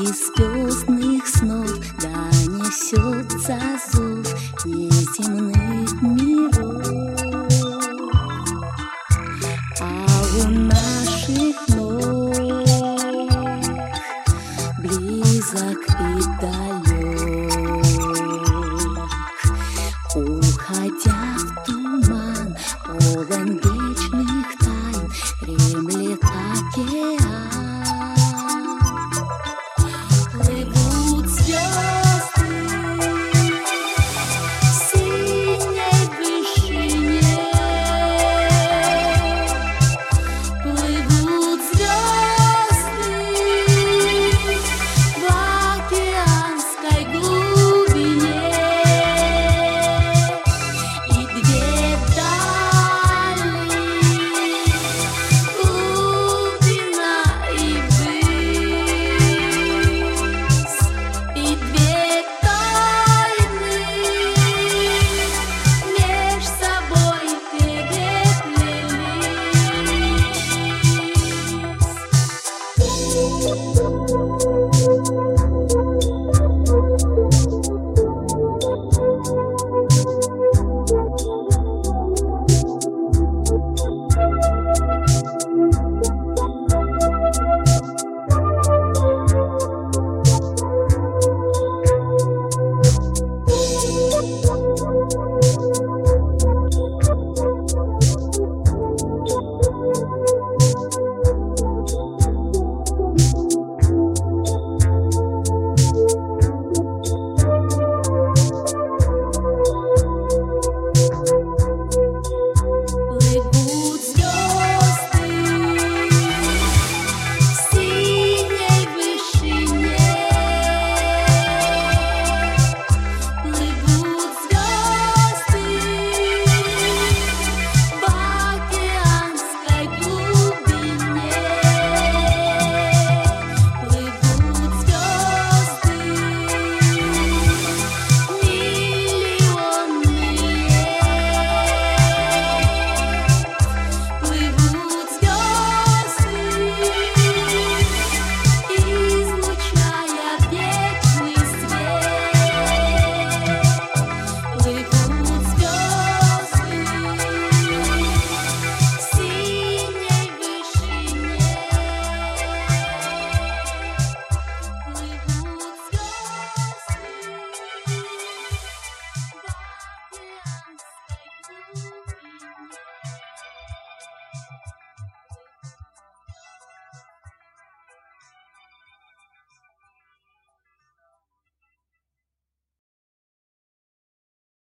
из звездных снов донесется зов неземных миров. А у наших ног близок и далек, уходя в туман, полон вечных тайн, дремлет океан. Плывут звезды в синей вышине, плывут звезды в океанской глубине, и две дали — глубина и высь, и две тайны меж собой переплелись. Плывут звезды в синей вышине, плывут звезды в океанской глубине, плывут звезды миллионные. Плывут звезды, излучая вечный свет. Плывут звезды в синей вышине, плывут звезды в океанской глубине.